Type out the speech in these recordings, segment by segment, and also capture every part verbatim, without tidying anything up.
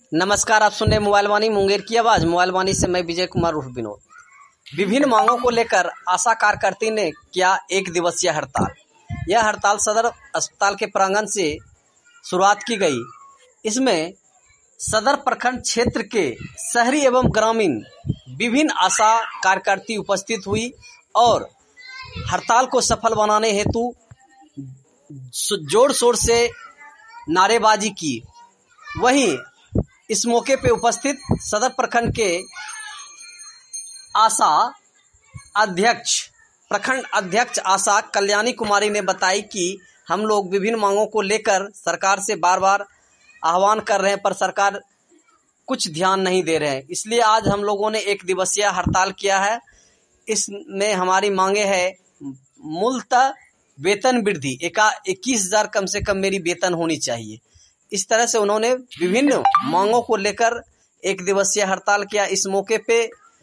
नमस्कार, आप सुन रहे मोबाइल वाणी मुंगेर की आवाज। मोबाइल वाणी से मैं विजय कुमार उर्फ विनोद। विभिन्न मांगों को लेकर आशा कार्यकर्ती ने किया एक दिवसीय हड़ताल। यह हड़ताल सदर अस्पताल के प्रांगण से शुरुआत की गई। इसमें सदर प्रखंड क्षेत्र के शहरी एवं ग्रामीण विभिन्न आशा कार्यकर्ती उपस्थित हुई और हड़ताल को सफल बनाने हेतु जोर शोर से नारेबाजी की। वहीं इस मौके पे उपस्थित सदर प्रखंड के आशा अध्यक्ष प्रखंड अध्यक्ष आशा कल्याणी कुमारी ने बताई कि हम लोग विभिन्न मांगों को लेकर सरकार से बार बार आह्वान कर रहे हैं, पर सरकार कुछ ध्यान नहीं दे रहे हैं। इसलिए आज हम लोगों ने एक दिवसीय हड़ताल किया है। इसमें हमारी मांगे है मूलतः वेतन वृद्धि, एका इक्कीस हजार कम से कम मेरी वेतन होनी चाहिए। इस तरह से उन्होंने विभिन्न मांगों को लेकर एक दिवसीय हड़ताल किया। इस मौके पे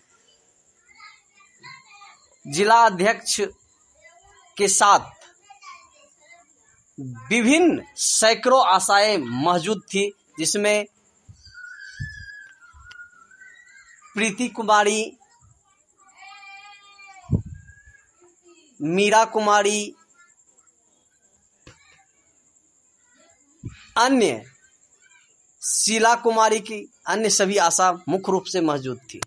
जिला अध्यक्ष के साथ विभिन्न सैकड़ों आशाएं मौजूद थी, जिसमें प्रीति कुमारी, मीरा कुमारी, अन्य शीला कुमारी की अन्य सभी आशा मुख्य रूप से मौजूद थी।